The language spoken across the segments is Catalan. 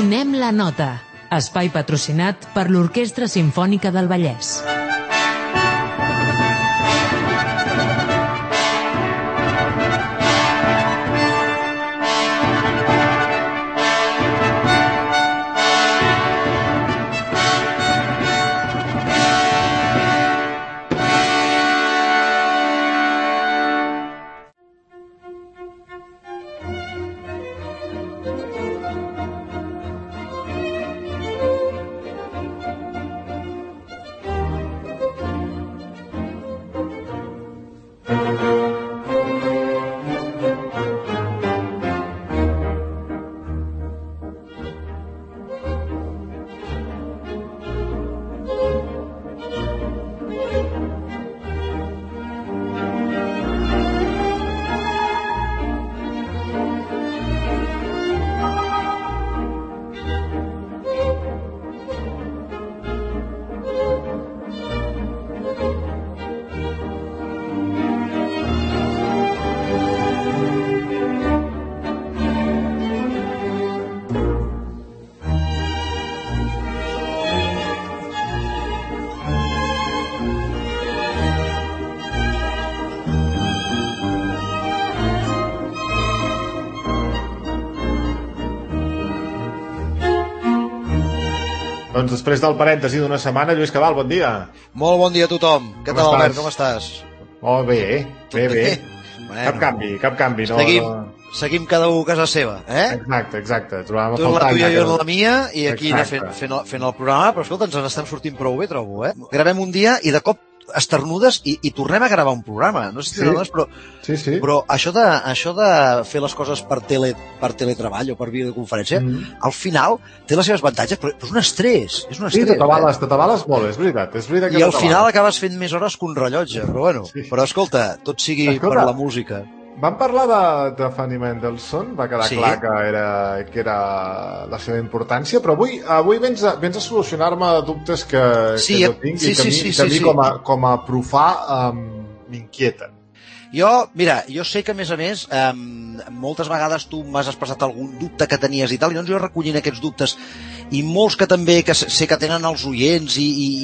Donem la nota. Espai patrocinat per l'Orquestra Simfònica del Vallès. Doncs després del parèntesi d'una setmana, Lluís Cabal, bon dia. Molt bon dia a tothom. Què tal, Albert? Com estàs? Molt bé, bé. Bueno, cap canvi. Seguim cada un a casa seva, eh? Exacte. Trobàvem a tu en la faltar tuya i jo en la mia, i aquí fent el programa, però escolta, ens n'estem sortint prou bé, trobo, eh? Gravem un dia i de cop esternudes i tornem a gravar un programa. No sé si t'adones, però, sí. Però això de fer les coses per teletreball o per videoconferència, al final té les seves avantatges, però és un estrès. Sí, t'atabales molt, és veritat. I al final acabes fent més hores que un rellotge, però bueno. Sí. Però escolta, tot sigui per la música. Vam parlar de Fanny Mendelssohn, va quedar clar que era la seva importància, però avui vens a solucionar-me dubtes que jo tinc i que a mi com a profà m'inquieten. Jo sé que, a més, moltes vegades tu m'has expressat algun dubte que tenies i tal, i doncs jo recollint aquests dubtes, i molts que també sé que tenen els oients,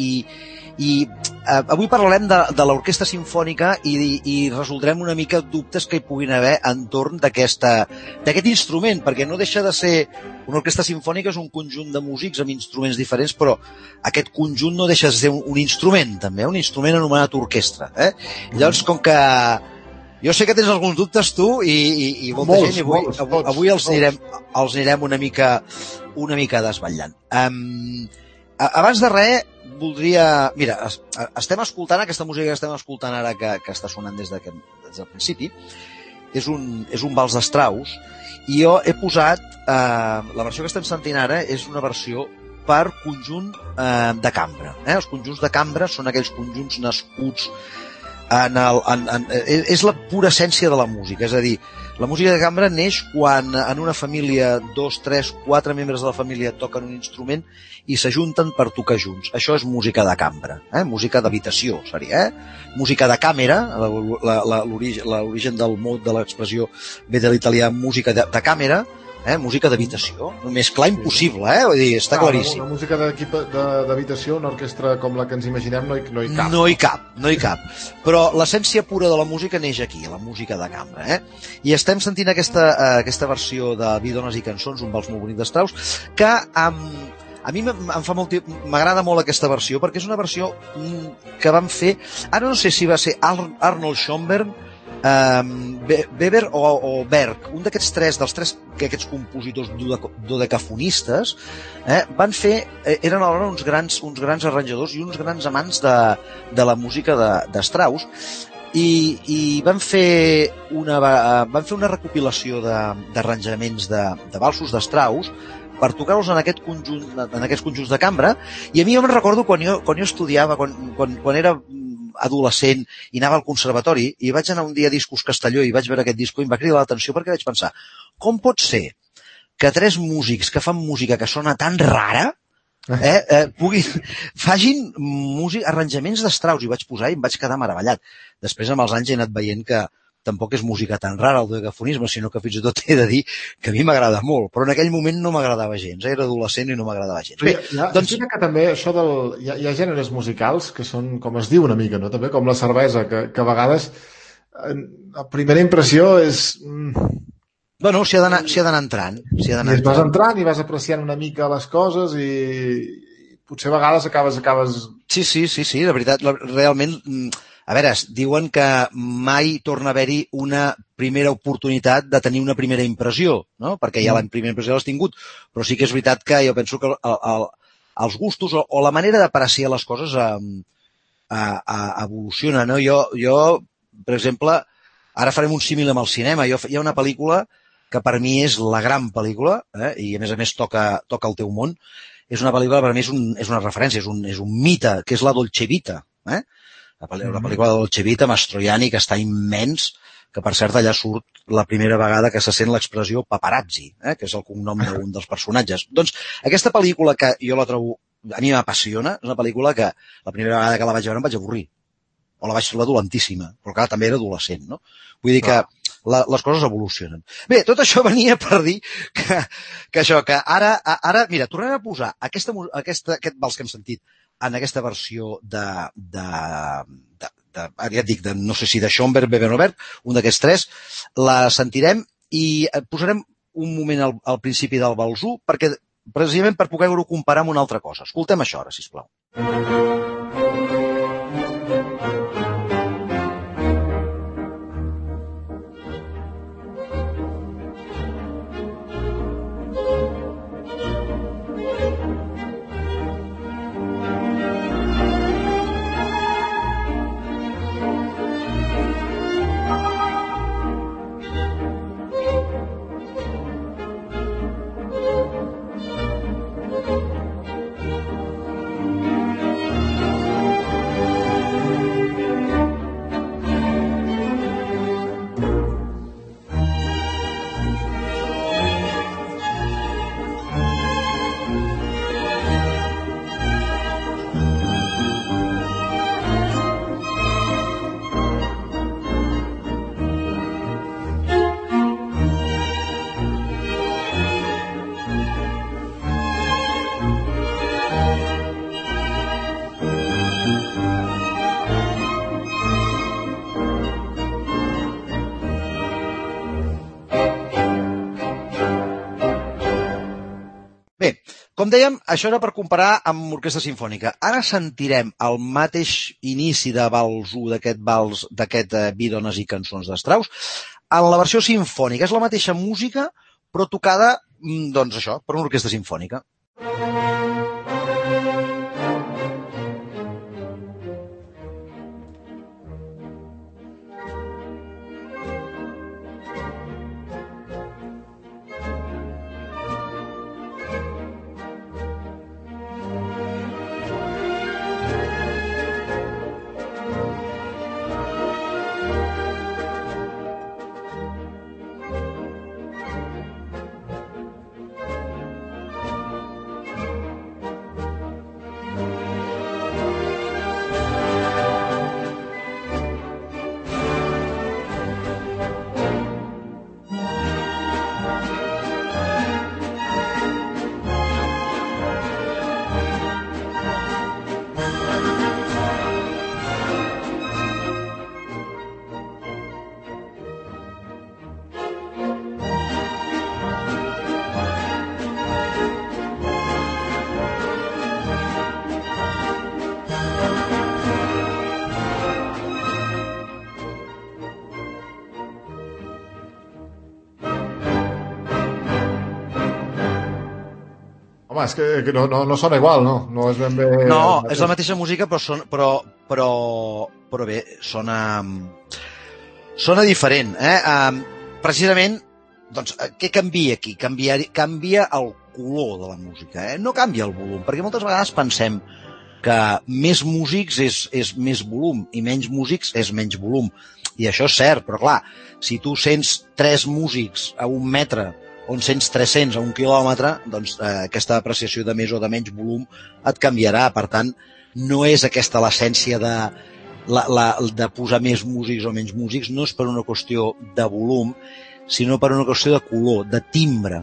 i avui parlarem de l'Orquestra Simfònica i resoldrem una mica dubtes que hi puguin haver entorn d'aquest instrument, perquè no deixa de ser una orquestra simfònica, és un conjunt de músics amb instruments diferents, però aquest conjunt no deixa de ser un instrument també, un instrument anomenat orquestra, eh? Llavors, com que jo sé que tens alguns dubtes tu i molta gent, i avui els anirem una mica desvetllant. Abans de res, voldria... Mira, estem escoltant aquesta música que estem escoltant ara, que està sonant des del principi, és un vals de Strauss, i jo he posat... la versió que estem sentint ara és una versió per conjunt de cambra. Els conjunts de cambra són aquells conjunts nascuts és la pura essència de la música, és a dir, la música de cambra neix quan en una família 2, 3, 4 membres de la família toquen un instrument i s'ajunten per tocar junts. Això és música de cambra, música d'habitació seria, música de càmera, l'origen del mot de l'expressió ve de l'italià música de càmera, música d'habitació, més clar impossible, vull dir, està claríssim. Una música d'habitació, una orquestra com la que ens imaginem, no hi cap. No hi cap. Però l'essència pura de la música neix aquí, la música de cambra, I estem sentint aquesta versió de Bidones i cançons, un vals molt bonic de Strauss, que a mi m'agrada molt aquesta versió, perquè és una versió que van fer, ara no sé si va ser Arnold Schoenberg, Weber o Berg, un d'aquests aquests compositors dodecafonistes, van fer, eren alhora uns grans arranjadors i uns grans amants de la música de Strauss, i van fer una recopilació d'arranjaments de valsos de Strauss per tocar-los en aquests conjunts de cambra, i a mi jo me'n recordo quan jo estudiava, quan era adolescent i anava al conservatori, i vaig anar un dia a Discos Castelló i vaig veure aquest disco i em va cridar l'atenció perquè vaig pensar, com pot ser que 3 músics que fan música que sona tan rara facin arranjaments de Strauss, i vaig posar i em vaig quedar meravellat. Després amb els anys he anat veient que tampoc és música tan rara, el dodecafonisme, sinó que fins i tot he de dir que a mi m'agrada molt, però en aquell moment no m'agradava gens, era adolescent i no m'agradava gens. Bé, doncs... que també això hi ha gèneres musicals que són, com es diu una mica, no? També com la cervesa, que a vegades la primera impressió és... Bueno, s'hi ha d'anar entrant. I vas entrant i vas apreciant una mica les coses i potser a vegades acabes... Sí, de veritat, realment... A veure, diuen que mai torna a haver-hi una primera oportunitat de tenir una primera impressió, no? Perquè ja la primera impressió l'has tingut, però sí que és veritat que jo penso que els gustos o la manera d'apreciar les coses evoluciona, no? Jo, per exemple, ara farem un símil amb el cinema. Hi ha una pel·lícula que per mi és la gran pel·lícula, i a més toca el teu món. És una pel·lícula, per mi és una referència, és un mite, que és la Dolce Vita, la pel·lícula de Dolce Vita, Mastroianni, que està immens, que per cert allà surt la primera vegada que se sent l'expressió paparazzi, que és el cognom d'un dels personatges. Doncs aquesta pel·lícula, que jo la trobo, a mi m'apassiona, és una pel·lícula que la primera vegada que la vaig veure em vaig avorrir, o la vaig trobar dolentíssima, però clar, també era adolescent, no? Vull dir que les coses evolucionen. Bé, tot això venia per dir que ara, mira, tornem a posar aquest vals que hem sentit en aquesta versió ja et dic, no sé si de Schoenberg, Bebenobert, un d'aquests tres, la sentirem i posarem un moment al principi del vals 1, perquè precisament per poder-ho comparar amb una altra cosa. Escoltem això ara, sisplau. Com dèiem, això era per comparar amb orquestra simfònica. Ara sentirem el mateix inici de vals 1 d'aquest Vi, dones i cançons de Strauss en la versió simfònica. És la mateixa música, però tocada, doncs això, per una orquestra simfònica. Home, és que no sona igual, no? No és ben bé... No, és la mateixa música, però bé, sona diferent, precisament, doncs, què canvia aquí? Canvia el color de la música, no canvia el volum, perquè moltes vegades pensem que més músics és més volum i menys músics és menys volum. I això és cert, però clar, si tu sents 3 músics a 1 metre on sents 300 a 1 quilòmetre, doncs aquesta apreciació de més o de menys volum et canviarà. Per tant, no és aquesta l'essència de posar més músics o menys músics no és per una qüestió de volum, sinó per una qüestió de color, de timbre,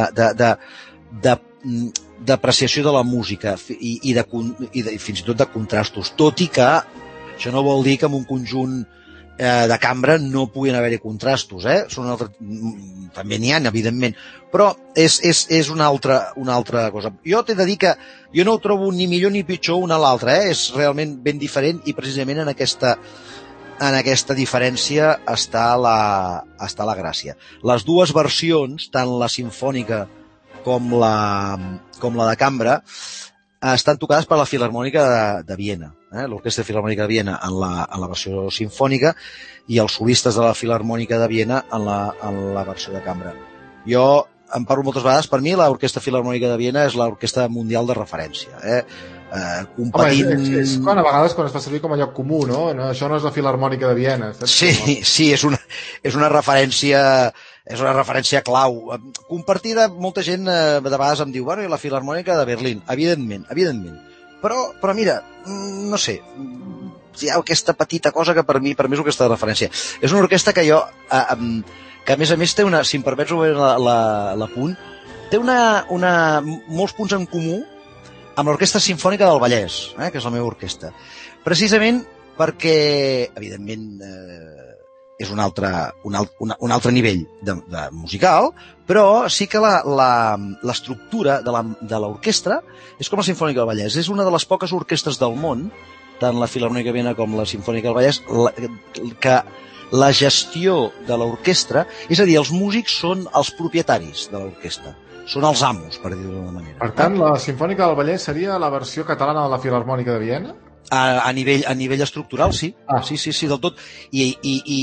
d'apreciació de la música i fins i tot de contrastos, tot i que això no vol dir que en un conjunt de cambra no puguin haver-hi contrastos, també n'hi ha, evidentment, però és una altra cosa. Jo t'he de dir que jo no ho trobo ni millor ni pitjor una a l'altra, és realment ben diferent i precisament en aquesta diferència està la gràcia. Les dues versions, tant la simfònica com la de cambra, estan tocades per la Filharmònica de Viena, l'Orquestra Filharmònica de Viena en la versió simfònica i els solistes de la Filharmònica de Viena en la versió de cambra. Jo em parlo moltes vegades, per mi l'Orquestra Filharmònica de Viena és l'orquestra mundial de referència. Competint... Home, és a vegades quan es fa servir com a lloc comú, no? Això no és la Filharmònica de Viena. Sí, és una referència... És una referència clau. Compartida, molta gent de vegades em diu, bueno, i la Filharmònica de Berlín, evidentment. Però mira, no sé, hi ha aquesta petita cosa que per mi és aquesta referència. És una orquestra que jo, que a més té una, si em permets l'apunt, té molts punts en comú amb l'Orquestra Simfònica del Vallès, que és la meva orquestra. Precisament perquè, evidentment, és un altre nivell de musical, però sí que l'estructura de l'orquestra és com la Simfònica del Vallès. És una de les poques orquestres del món, tant la Filharmònica de Viena com la Simfònica del Vallès, que la gestió de l'orquestra, és a dir, els músics són els propietaris de l'orquestra, són els amos, per dir-ho d'una manera. Per tant, la Simfònica del Vallès seria la versió catalana de la Filharmònica de Viena? A nivell estructural, sí. Sí, del tot. I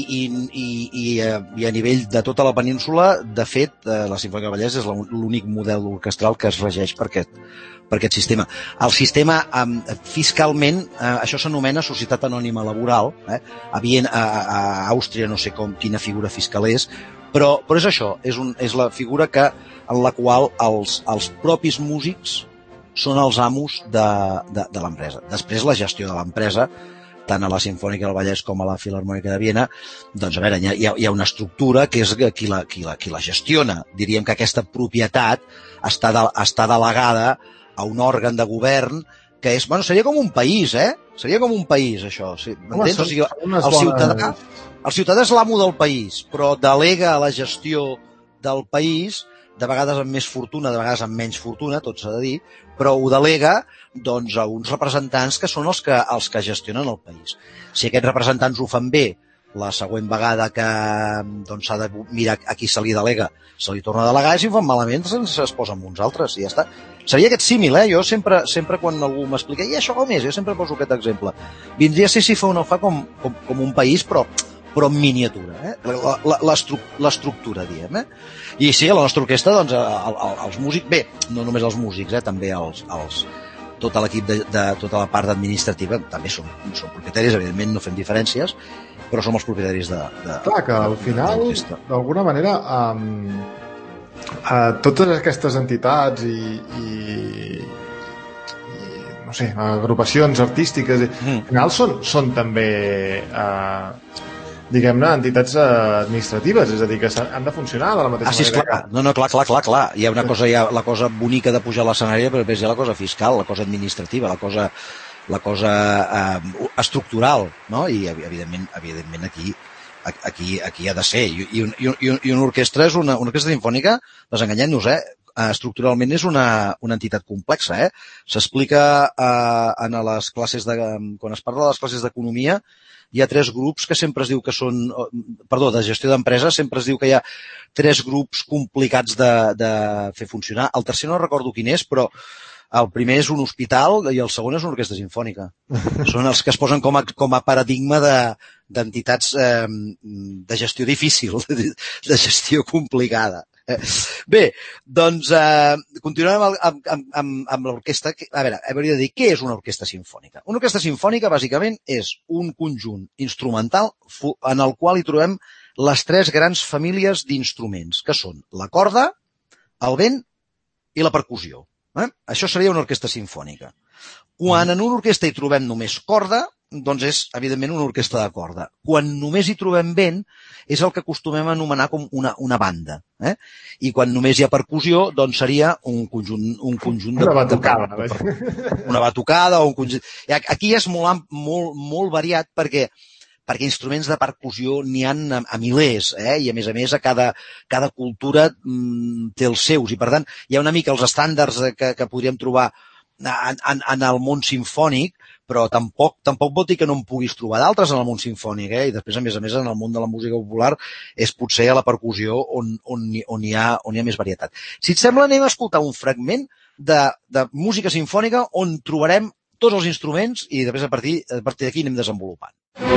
a nivell de tota la península, de fet, la Simfònica del Vallès és l'únic model orquestral que es regeix per aquest sistema. El sistema, fiscalment, això s'anomena Societat Anònima Laboral. A Àustria no sé quina figura fiscal és, però és això, és la figura en la qual els propis músics són els amos de l'empresa. Després, la gestió de l'empresa, tant a la Simfònica del Vallès com a la Filharmònica de Viena, doncs, a veure, hi ha una estructura que és qui la gestiona. Diríem que aquesta propietat està delegada a un òrgan de govern que és, bueno, seria com un país, Seria com un país, això. M'entens? O sigui, el ciutadà és l'amo del país, però delega la gestió del país, de vegades amb més fortuna, de vegades amb menys fortuna, tot s'ha de dir, però ho delega doncs, a uns representants que són els que gestionen el país. Si aquests representants ho fan bé, la següent vegada que s'ha de mirar a qui se li delega, se li torna a delegar, i si ho fan malament es posa amb uns altres i ja està. Seria aquest símil, Jo sempre quan algú m'explica, i això com és? Jo sempre poso aquest exemple. Vindria a ser si fa o no fa com un país, però en miniatura, l'estructura, diem. I sí, a la nostra orquestra, doncs, els músics, bé, no només els músics, també tot l'equip de tota la part administrativa també són propietaris, evidentment no fem diferències, però som els propietaris de Clar, que al final, d'alguna manera, totes aquestes entitats i no sé, agrupacions artístiques, al final són també diguem-ne, entitats administratives, és a dir, que han de funcionar de la mateixa manera. Sí, clar. Clar. Hi ha la cosa bonica de pujar a l'escenari, però després hi ha la cosa fiscal, la cosa administrativa, la cosa estructural, no? I evidentment aquí ha de ser. I una orquestra és una orquestra simfònica, desenganyem-nos, estructuralment és una entitat complexa, S'explica en les classes quan es parla de les classes d'economia, hi ha 3 grups que sempre es diu que són... de gestió d'empresa, sempre es diu que hi ha 3 grups complicats de fer funcionar. El tercer no recordo quin és, però el primer és un hospital i el segon és una orquestra simfònica. Són els que es posen com a paradigma d'entitats de gestió difícil, de gestió complicada. Bé, doncs continuem amb l'orquestra. A veure, hauria de dir, què és una orquestra simfònica? Una orquestra simfònica, bàsicament, és un conjunt instrumental en el qual hi trobem les 3 grans famílies d'instruments, que són la corda, el vent i la percussió. Això seria una orquestra simfònica. Quan en una orquestra hi trobem només corda, doncs és, evidentment, una orquestra de corda. Quan només hi trobem vent, és el que acostumem a anomenar com una banda. I quan només hi ha percussió, doncs seria un conjunt de... Una batucada. Una batucada o un conjunt... Aquí és molt variat perquè instruments de percussió n'hi ha a milers, i a més a cada cultura té els seus, i per tant hi ha una mica els estàndards que podríem trobar en el món simfònic, però tampoc vol dir que no en puguis trobar d'altres en el món simfònic, i després a més en el món de la música popular és potser a la percussió on hi ha més varietat. Si et sembla, anem a escoltar un fragment de música simfònica on trobarem tots els instruments i després a partir d'aquí anem desenvolupant.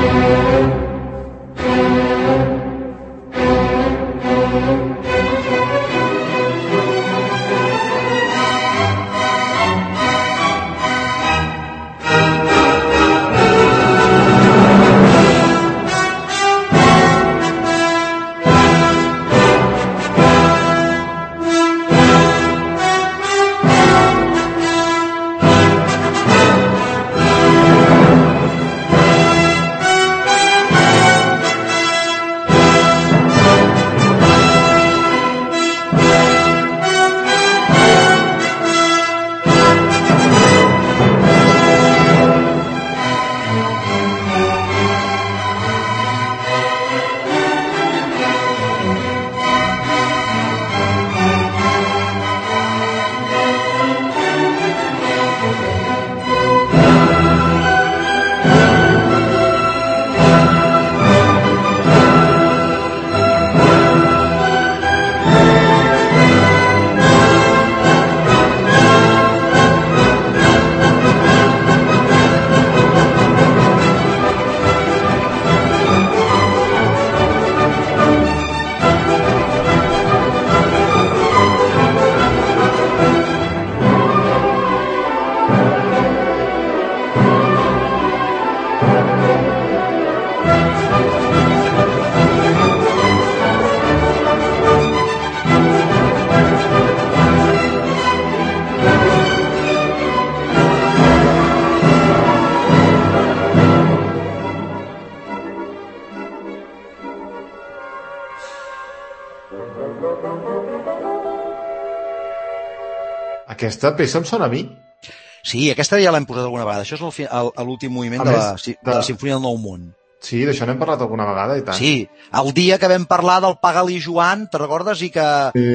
Aquesta peça em sona a mi. Sí, aquesta ja l'hem posat alguna vegada. Això és l'últim moviment de la Simfonia del Nou Món. Sí, d'això n'hem parlat alguna vegada, i tant. Sí, el dia que vam parlar del Pagal i Joan, te recordes? I que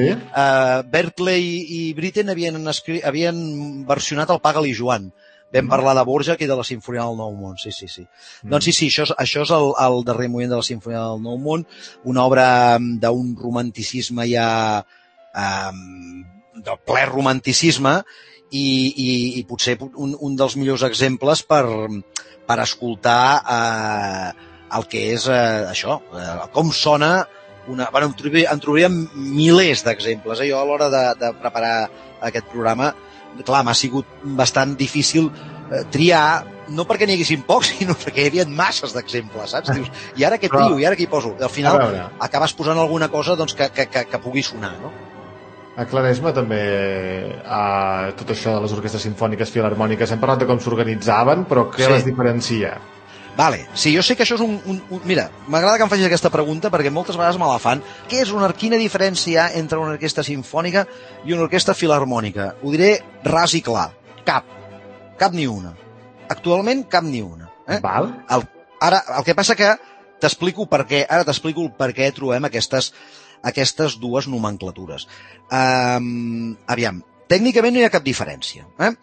Berkeley i Britten havien versionat el Pagal i Joan. Vam parlar de Borjak i de la Simfonia del Nou Món, sí. Doncs sí, això és el darrer moviment de la Simfonia del Nou Món, una obra d'un romanticisme ja... de ple romanticisme i potser un dels millors exemples per escoltar el que és això, com sona en trobaríem milers d'exemples. Jo a l'hora de preparar aquest programa, clar, m'ha sigut bastant difícil triar, no perquè n'hi haguessin pocs, sinó perquè hi havia masses d'exemples, saps? Dius, i ara què trio, i ara què hi poso? Al final acabes posant alguna cosa que pugui sonar, no? Aclareix-me també tot això de les orquestres simfòniques filharmòniques. Hem parlat de com s'organitzaven, però què les diferencia? Vale, sí, jo sé que això és Mira, m'agrada que em facis aquesta pregunta perquè moltes vegades me la fan. Quina diferència hi ha entre una orquestra simfònica i una orquestra filharmònica? Ho diré ras i clar. Cap ni una. Actualment, cap ni una. Val. Ara, el que passa que t'explico per què trobem aquestes dues nomenclatures. Aviam, tècnicament no hi ha cap diferència.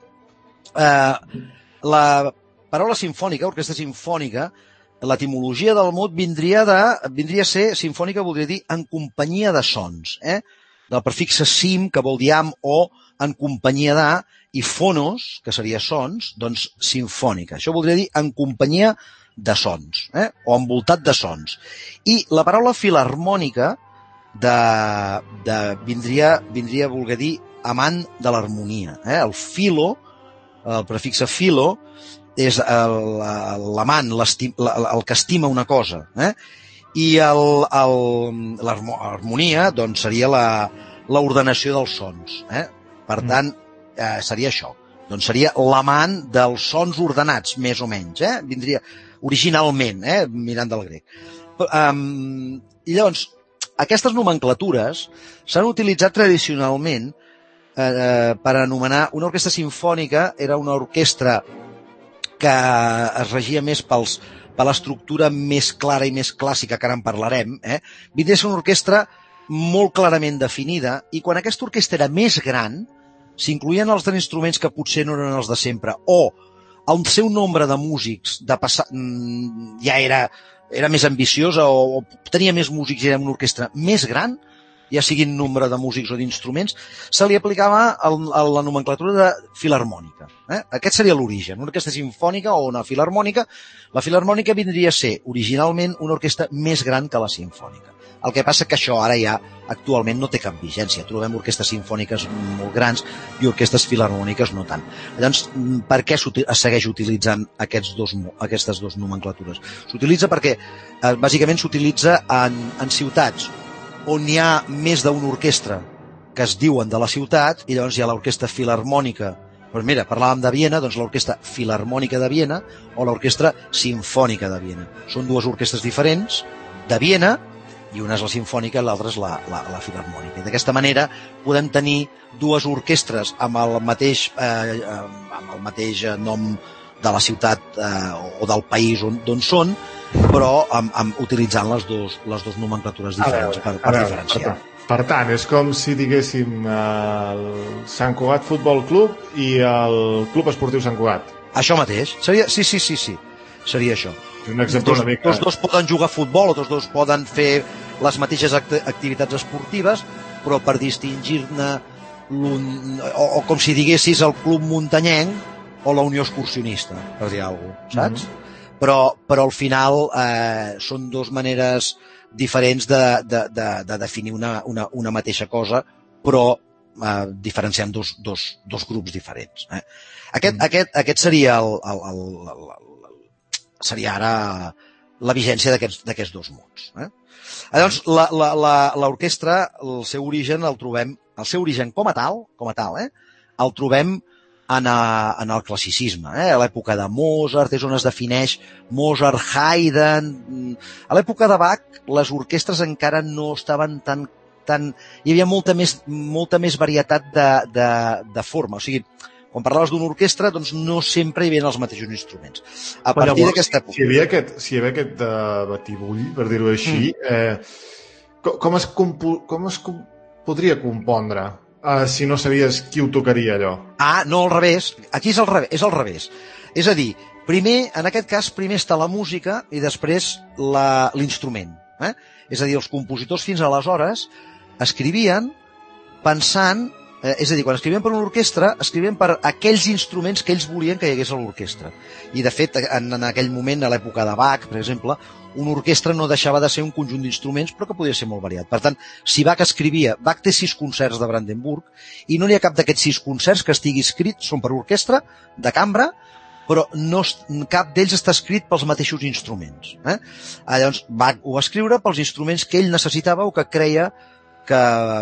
La paraula simfònica, orquestra simfònica, l'etimologia del mot vindria a ser, simfònica voldria dir en companyia de sons, del prefixe sim, que vol dir amb, o en companyia de, i fonos, que seria sons, doncs simfònica. Això voldria dir en companyia de sons, o envoltat de sons. I la paraula filharmònica vindria a voler dir amant de l'harmonia. El filo, el prefixe filo, és l'amant, el que estima una cosa. I l'harmonia doncs, seria l'ordenació dels sons. Per tant, seria això. Doncs seria l'amant dels sons ordenats, més o menys, vindria originalment, mirant del grec. I llavors, aquestes nomenclatures s'han utilitzat tradicionalment per anomenar una orquestra simfònica. Era una orquestra que es regia més per l'estructura més clara i més clàssica, que ara en parlarem. Vindria a ser una orquestra molt clarament definida, i quan aquesta orquestra era més gran, s'incloïen els instruments que potser no eren els de sempre, o el seu nombre de músics ja era més ambiciosa, o tenia més músics i era una orquestra més gran, ja siguin nombre de músics o d'instruments, se li aplicava la nomenclatura de filarmònica. Aquest seria l'origen, una orquestra simfònica o una filarmònica. La filarmònica vindria a ser originalment una orquestra més gran que la simfònica. El que passa que això ara ja actualment no té cap vigència. Trobem orquestres simfòniques molt grans i orquestres filarmòniques no tant. Llavors, per què es segueix utilitzant aquestes dues nomenclatures? S'utilitza perquè, bàsicament, s'utilitza en ciutats on hi ha més d'una orquestra que es diuen de la ciutat, i llavors hi ha l'orquestra filarmònica. Doncs mira, parlàvem de Viena, doncs l'orquestra filarmònica de Viena o l'orquestra simfònica de Viena. Són dues orquestres diferents de Viena, i una és la simfònica i l'altra és la filarmònica. I d'aquesta manera podem tenir dues orquestres amb el mateix nom de la ciutat o del país d'on són, però utilitzant les dues nomenclatures diferents per diferenciar. Per tant, és com si diguéssim el Sant Cugat Futbol Club i el Club Esportiu Sant Cugat. Això mateix. Sí. Seria això. Un exemple una mica... Tots dos poden jugar a futbol, o tots dos poden fer les mateixes activitats esportives, però per distingir-ne o com si diguessis el Club Muntanyenc o la Unió Excursionista, per dir alguna cosa, saps? Però al final són dues maneres diferents de definir una mateixa cosa, però diferenciant dos grups diferents. Aquest seria seria ara la vigència d'aquests dos mots. Llavors, l'orquestra, el seu origen com a tal, el trobem en el classicisme, a l'època de Mozart, és on es defineix Mozart, Haydn. A l'època de Bach, les orquestres encara no estaven tan... Hi havia molta més varietat de forma. O sigui, quan parlaves d'una orquestra, doncs no sempre hi havia els mateixos instruments. A partir d'aquesta època... Si hi havia aquest batibull, per dir-ho així, com es podria compondre si no sabies qui ho tocaria, allò? No, al revés. Aquí és al revés. És a dir, en aquest cas, primer està la música i després l'instrument. És a dir, els compositors fins aleshores escrivien pensant... És a dir, quan escrivien per una orquestra, escrivien per aquells instruments que ells volien que hi hagués a l'orquestra. I, de fet, en aquell moment, a l'època de Bach, per exemple, una orquestra no deixava de ser un conjunt d'instruments, però que podia ser molt variat. Per tant, si Bach té 6 concerts de Brandenburg, i no n'hi ha cap d'aquests 6 concerts que estigui escrit, són per orquestra, de cambra, però cap d'ells està escrit pels mateixos instruments. Llavors, Bach ho va escriure pels instruments que ell necessitava o que creia que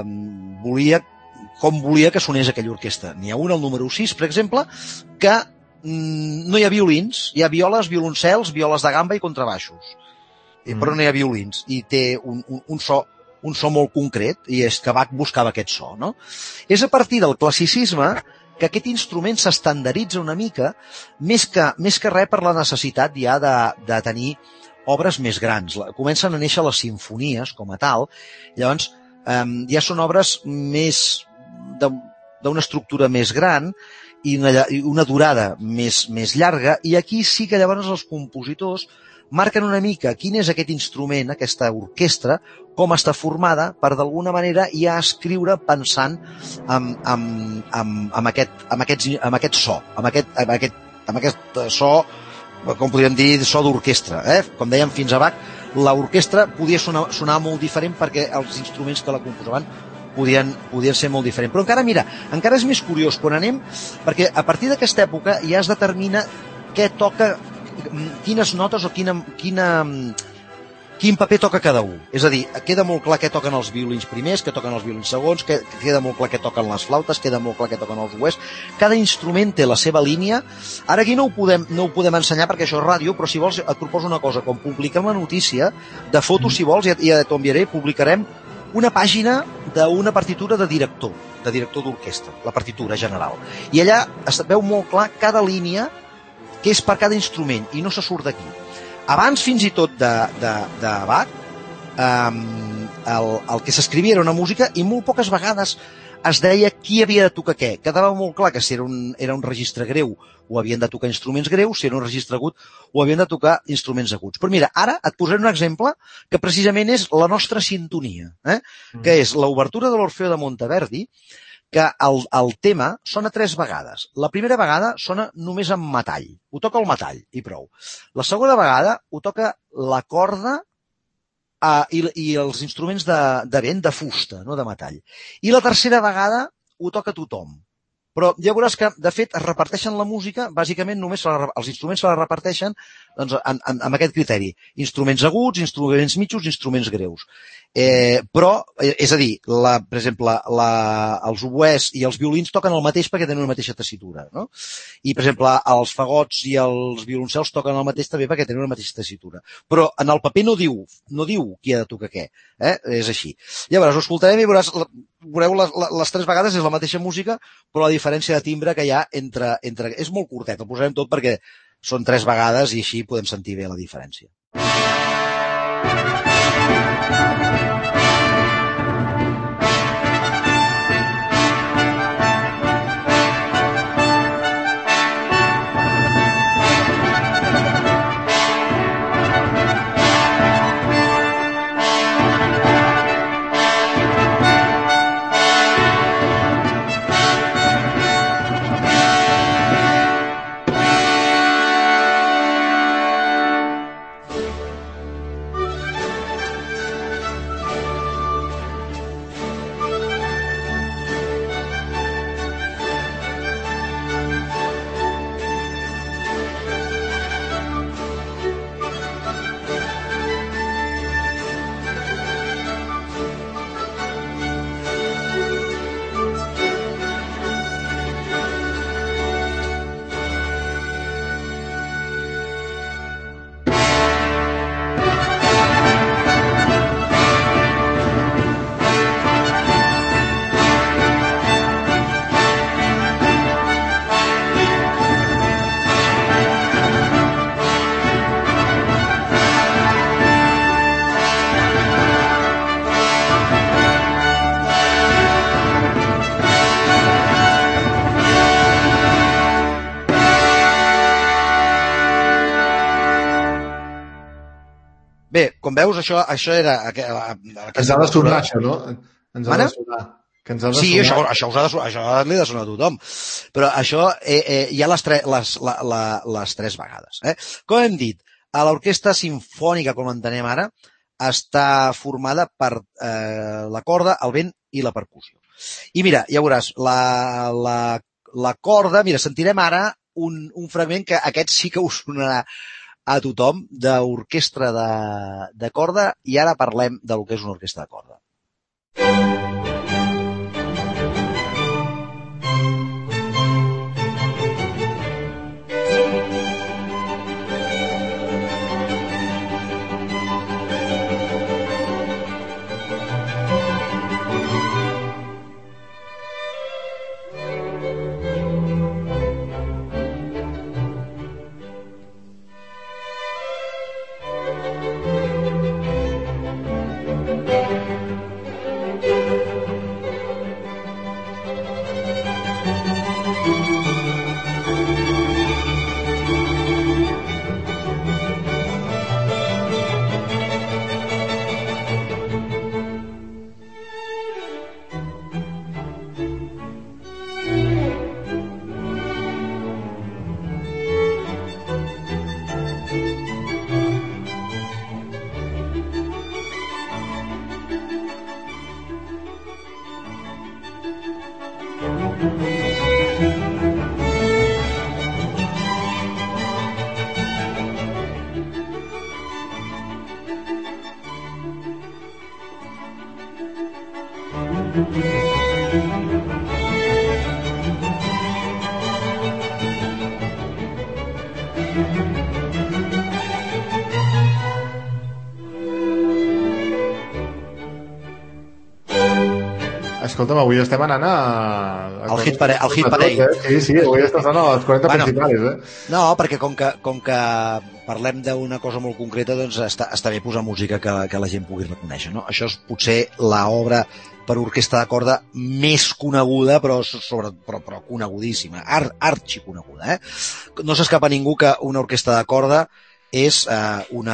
com volia que sonés aquella orquestra. N'hi ha un, el número 6, per exemple, que no hi ha violins, hi ha violes, violoncels, violes de gamba i contrabaixos. Però no hi ha violins, i té un so molt concret, i és que Bach buscava aquest so, no? És a partir del classicisme que aquest instrument s'estandarditza una mica, més que res per la necessitat ja de tenir obres més grans. Comencen a néixer les simfonies com a tal, llavors ja són obres més d'una estructura més gran i una durada més llarga, i aquí sí que llavors els compositors marquen una mica quin és aquest instrument, aquesta orquestra, com està formada, per d'alguna manera ja escriure pensant amb aquest so, amb aquest so, com podríem dir, so d'orquestra. Com dèiem fins a Bach, l'orquestra podia sonar molt diferent perquè els instruments que la composaven podien ser molt diferents. Però encara és més curiós quan anem, perquè a partir d'aquesta època ja es determina què toca, quines notes o quin paper toca cada un. És a dir, queda molt clar què toquen els violins primers, què toquen els violins segons, queda molt clar què toquen les flautes, queda molt clar què toquen els oboès. Cada instrument té la seva línia. Ara aquí no ho podem ensenyar perquè això és ràdio, però si vols et proposo una cosa, com publiquem la notícia de fotos, si vols, ja t'ho enviaré, publicarem una pàgina d'una partitura de director d'orquestra, la partitura general. I allà es veu molt clar cada línia que és per cada instrument i no se surt d'aquí. Abans fins i tot de Bach, el que s'escrivia era una música i molt poques vegades es deia qui havia de tocar què. Quedava molt clar que si era un registre greu ho havien de tocar instruments greus, si era un registre agut ho havien de tocar instruments aguts. Però mira, ara et posaré un exemple que precisament és la nostra sintonia, que és l'obertura de l'Orfeo de Monteverdi, que el tema sona 3 vegades. La primera vegada sona només en metall. Ho toca el metall i prou. La segona vegada ho toca la corda i els instruments de vent, de fusta, no de metall. I la tercera vegada ho toca tothom. Però ja veuràs que, de fet, es reparteixen la música, bàsicament només els instruments se la reparteixen doncs, amb aquest criteri. Instruments aguts, instruments mitjos, instruments greus. Però, és a dir, per exemple, els oboès i els violins toquen el mateix perquè tenen una mateixa tessitura, no? I, per exemple, els fagots i els violoncels toquen el mateix també perquè tenen una mateixa tessitura. Però en el paper no diu qui ha de tocar què. És així. Llavors, ho escoltarem i veureu les 3 vegades és la mateixa música, però la diferència de timbre que hi ha entre... És molt curtet, el posarem tot perquè són 3 vegades i així podem sentir bé la diferència. Bé, com veus, això era... Ens ha de sonar, això, no? Ens ha de sonar. Sí, això li ha de sonar a tothom. Però això hi ha les 3 vegades. Com hem dit, l'orquestra simfònica, com l'entenem ara, està formada per la corda, el vent i la percussió. I mira, ja veuràs, la corda... Mira, sentirem ara un fragment que aquest sí que us sonarà a tothom, d'orquestra de corda, i ara parlem del que és una orquestra de corda. Escolta'm, avui estem anant al hit parade. Sí, avui estàs anant a les 40 principals, No, perquè com que parlem d'una cosa molt concreta, doncs està bé posar música que la gent pugui reconèixer, no? Això és potser l'obra per orquestra de corda més coneguda, però conegudíssima, arxiconeguda, No s'escapa ningú que una orquestra de corda és un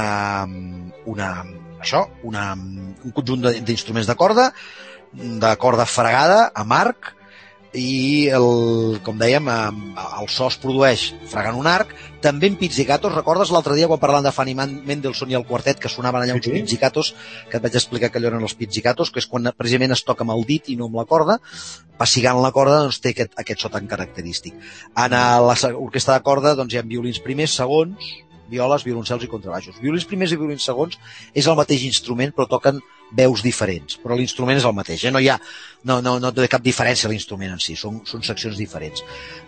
conjunt d'instruments de corda fregada, amb arc, i com dèiem, el so es produeix fregant un arc, també en pizzicatos. Recordes l'altre dia quan parlant de Fanny Mendelssohn i el quartet que sonaven allà uns pizzicatos, que et vaig explicar que allò eren els pizzicatos, que és quan precisament es toca amb el dit i no amb la corda, pessigant la corda, doncs té aquest so tan característic. En l'orquestra de corda doncs hi ha violins primers, segons, violes, violoncels i contrabaixos. Violins primers i violins segons és el mateix instrument, però toquen veus diferents, però l'instrument és el mateix, no té cap diferència l'instrument en si, són seccions diferents.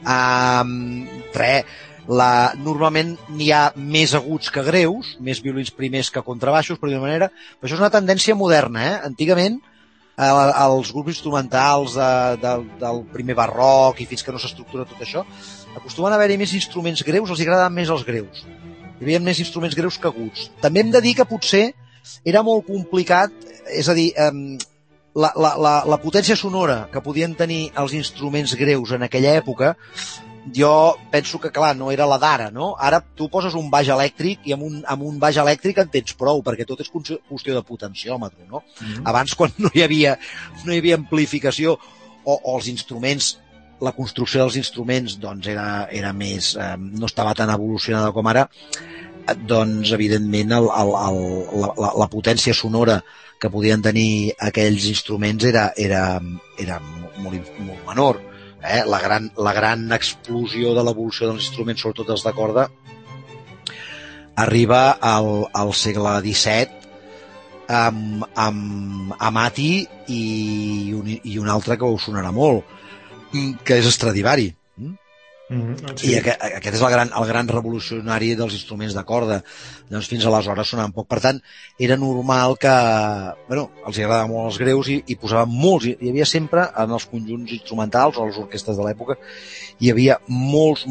Normalment n'hi ha més aguts que greus, més violins primers que contrabaixos, per dir-ho manera, però això és una tendència moderna, Antigament, els grups instrumentals del primer barroc i fins que no s'estructura tot això, acostumen a haver-hi més instruments greus, els agraden més els greus. Hi havia més instruments greus que aguts. També hem de dir que potser era molt complicat, és a dir, la potència sonora que podien tenir els instruments greus en aquella època, jo penso que, clar, no era la d'ara, no? Ara tu poses un baix elèctric i amb un baix elèctric en tens prou, perquè tot és qüestió de potenciòmetre, no? Abans, quan no hi havia amplificació o els instruments, la construcció dels instruments doncs era més, no estava tan evolucionada com ara, doncs evidentment la potència sonora que podien tenir aquells instruments era molt menor. La gran explosió de l'evolució dels instruments, sobretot els de corda, arriba al segle XVII amb Amati i un altre que us sonarà molt, que és Stradivari. Sí. I aquest és el gran revolucionari dels instruments de corda. Doncs fins aleshores sonaven poc. Per tant, era normal que els agradaven molt els greus i posaven molts. Hi havia sempre, en els conjunts instrumentals o les orquestres de l'època, hi havia molts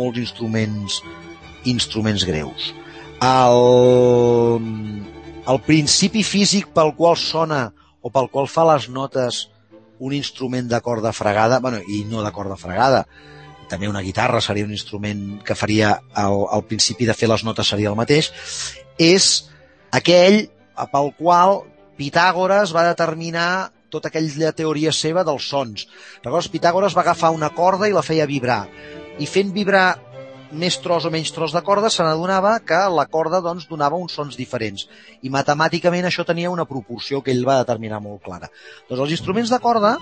instruments greus. El principi físic pel qual sona o pel qual fa les notes un instrument de corda fregada, i no de corda fregada, també una guitarra seria un instrument que faria el principi de fer les notes seria el mateix, és aquell pel qual Pitàgores va determinar tota aquella teoria seva dels sons. Recordes, Pitàgores va agafar una corda i la feia vibrar, i fent vibrar més tros o menys tros de corda se n'adonava que la corda doncs donava uns sons diferents, i matemàticament això tenia una proporció que ell va determinar molt clara. Doncs els instruments de corda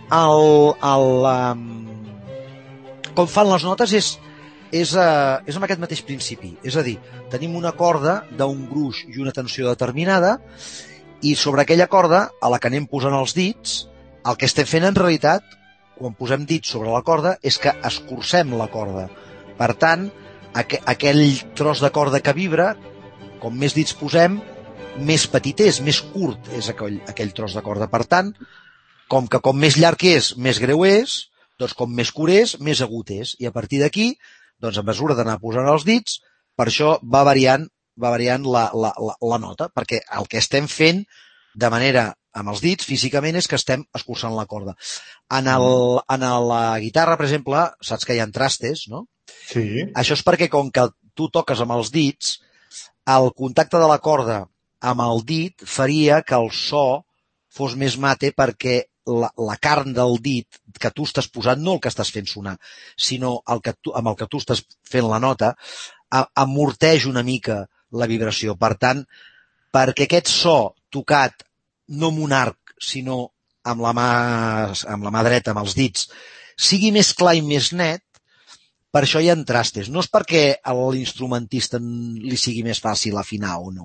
com fan les notes és amb aquest mateix principi, és a dir, tenim una corda d'un gruix i una tensió determinada, i sobre aquella corda, a la que anem posant els dits, el que estem fent en realitat, quan posem dits sobre la corda, és que escurcem la corda. Per tant, aquell tros de corda que vibra, com més dits posem, més petit és, més curt és aquell tros de corda. Per tant, com més llarg és, més greu és, doncs com més curt és, més agut és. I a partir d'aquí, doncs a mesura d'anar posant els dits, per això va variant la nota, perquè el que estem fent de manera amb els dits, físicament, és que estem escurçant la corda. En la guitarra, per exemple, saps que hi ha trastes, no? Sí. Això és perquè com que tu toques amb els dits, el contacte de la corda amb el dit faria que el so fos més mate, perquè la carn del dit que tu estàs posant, no el que estàs fent sonar, sinó amb el que tu estàs fent la nota, amorteix una mica la vibració. Per tant, perquè aquest so tocat no amb un arc, sinó amb la mà dreta, amb els dits, sigui més clar i més net, per això hi ha trastes. No és perquè a l'instrumentista li sigui més fàcil afinar o no,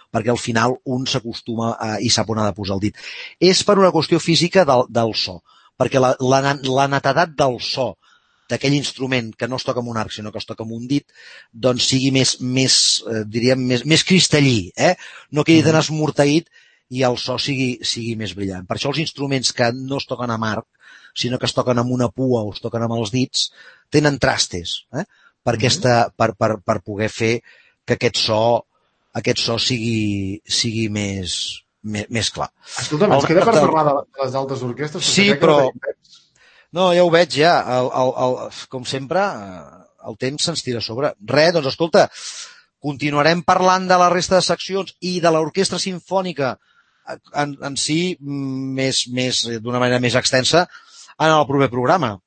perquè al final un s'acostuma i sap on ha de posar el dit. És per una qüestió física del so, perquè la netedat del so d'aquell instrument que no es toca amb un arc, sinó que es toca amb un dit, doncs sigui més cristallí, no quedi tan esmorteït i el so sigui més brillant. Per això els instruments que no es toquen amb arc, sinó que es toquen amb una pua o es toquen amb els dits, tenen trastes, per poder fer que aquest so sigui més clar. Escolta'm, ens queda per parlar de les altres orquestres? Sí, però... No, ja ho veig, ja. Com sempre, el temps se'ns tira a sobre. Res, doncs escolta, continuarem parlant de la resta de seccions i de l'orquestra simfònica en si d'una manera més extensa en el proper programa.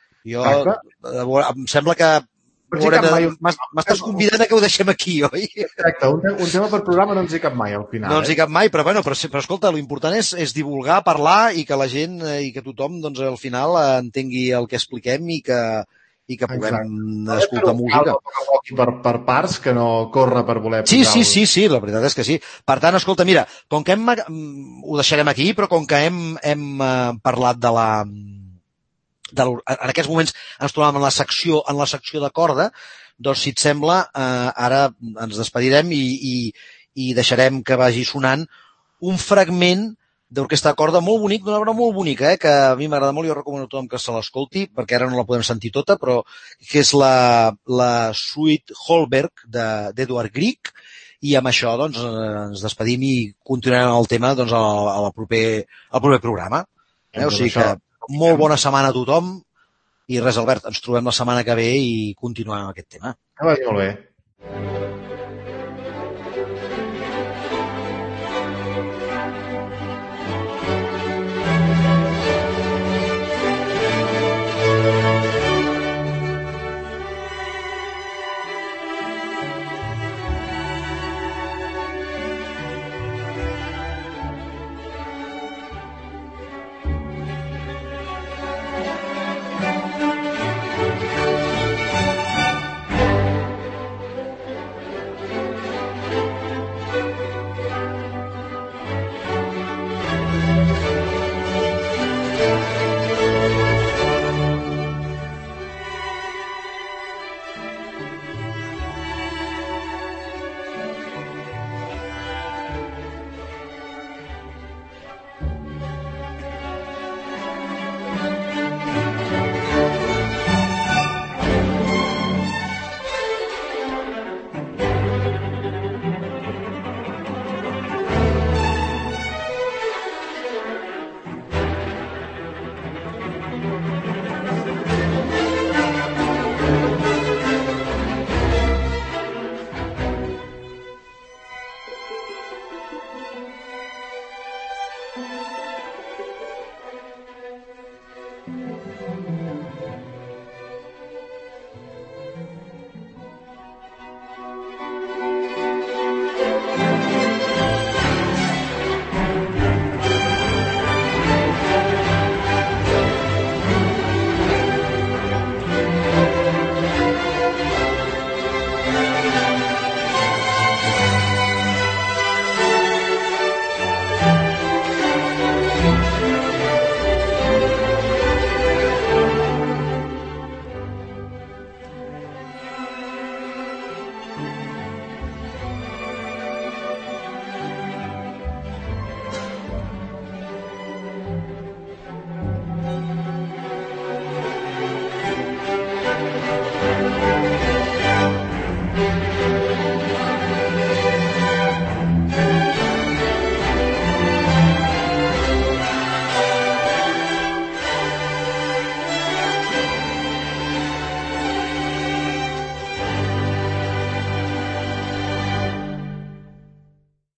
Em sembla que m'estàs convidant que ho deixem aquí, oi? Exacte, un tema per programa no ens hi cap mai al final. No ens hi cap mai, però escolta, l'important és divulgar, parlar i que la gent i que tothom doncs, al final entengui el que expliquem i que puguem escoltar música. Per parts, que no corre per voler posar... Sí, la veritat és que sí. Per tant, escolta, mira, com que ho deixarem aquí, però com que hem parlat en aquests moments ens trobem en la secció de corda, doncs si et sembla, ara ens despedirem i deixarem que vagi sonant un fragment d'orquestra de corda molt bonic, d'una obra molt bonica, que a mi m'agrada molt i jo recomano a tothom que se l'escolti, perquè ara no la podem sentir tota, però que és la Suite Holberg d'Edvard Grieg, i amb això doncs, ens despedim i continuarem el tema doncs, al proper programa. O sigui que molt bona setmana a tothom i res, Albert, ens trobem la setmana que ve i continuem amb aquest tema. Que vagi molt bé.